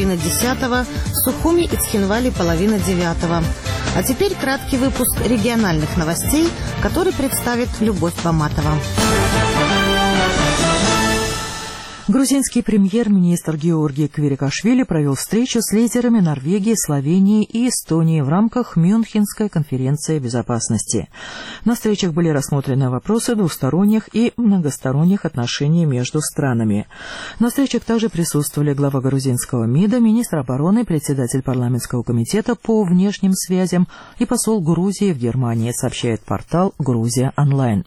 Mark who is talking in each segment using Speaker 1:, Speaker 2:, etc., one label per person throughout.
Speaker 1: половина 10-го, Сухуми и Цхинвали половина 9-го. А теперь краткий выпуск региональных новостей, который представит Любовь Баматова.
Speaker 2: Грузинский премьер-министр Георгий Квирикашвили провел встречу с лидерами Норвегии, Словении и Эстонии в рамках Мюнхенской конференции безопасности. На встречах были рассмотрены вопросы двусторонних и многосторонних отношений между странами. На встречах также присутствовали глава грузинского МИДа, министр обороны, председатель парламентского комитета по внешним связям и посол Грузии в Германии, сообщает портал «Грузия онлайн».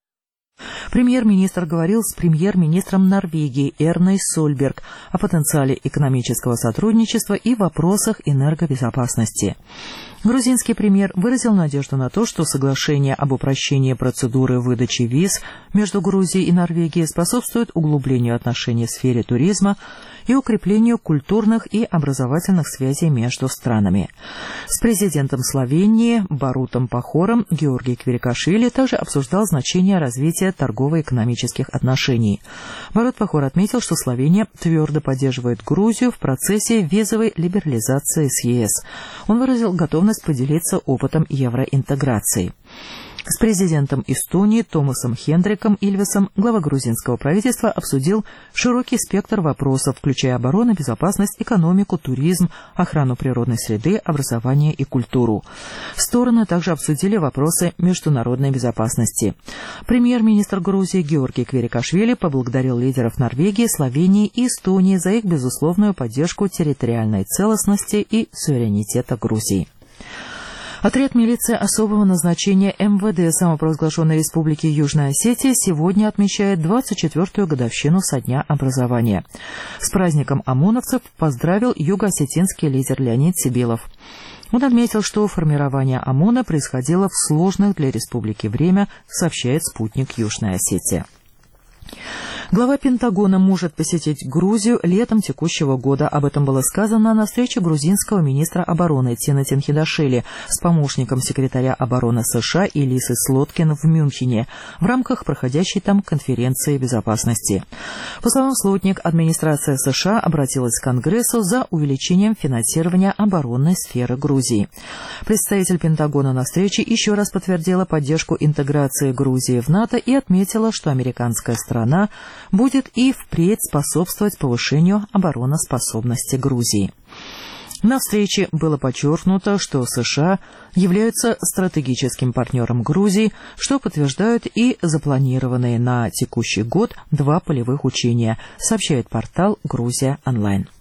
Speaker 2: Премьер-министр говорил с премьер-министром Норвегии Эрной Сольберг о потенциале экономического сотрудничества и вопросах энергобезопасности. Грузинский премьер выразил надежду на то, что соглашение об упрощении процедуры выдачи виз между Грузией и Норвегией способствует углублению отношений в сфере туризма и укреплению культурных и образовательных связей между странами. С президентом Словении Барутом Пахором Георгий Квирикашвили также обсуждал значение развития торгово-экономических отношений. Барут Пахор отметил, что Словения твердо поддерживает Грузию в процессе визовой либерализации с ЕС. Он выразил готовность поделиться опытом евроинтеграции. С президентом Эстонии Томасом Хендриком Ильвесом глава грузинского правительства обсудил широкий спектр вопросов, включая оборону, безопасность, экономику, туризм, охрану природной среды, образование и культуру. Стороны также обсудили вопросы международной безопасности. Премьер-министр Грузии Георгий Квирикашвили поблагодарил лидеров Норвегии, Словении и Эстонии за их безусловную поддержку территориальной целостности и суверенитета Грузии. Отряд милиции особого назначения МВД самопровозглашенной Республики Южная Осетия сегодня отмечает 24-ю годовщину со дня образования. С праздником ОМОНовцев поздравил юго-осетинский лидер Леонид Сибилов. Он отметил, что формирование ОМОНа происходило в сложное для республики время, сообщает спутник Южная Осетия. Глава Пентагона может посетить Грузию летом текущего года. Об этом было сказано на встрече грузинского министра обороны Тимоти Хидашвили с помощником секретаря обороны США Элисой Слоткин в Мюнхене в рамках проходящей там конференции безопасности. По словам Слотник, администрация США обратилась к Конгрессу за увеличением финансирования оборонной сферы Грузии. Представитель Пентагона на встрече еще раз подтвердила поддержку интеграции Грузии в НАТО и отметила, что американская страна будет и впредь способствовать повышению обороноспособности Грузии. На встрече было подчеркнуто, что США являются стратегическим партнером Грузии, что подтверждают и запланированные на текущий год 2 полевых учения, сообщает портал «Грузия онлайн».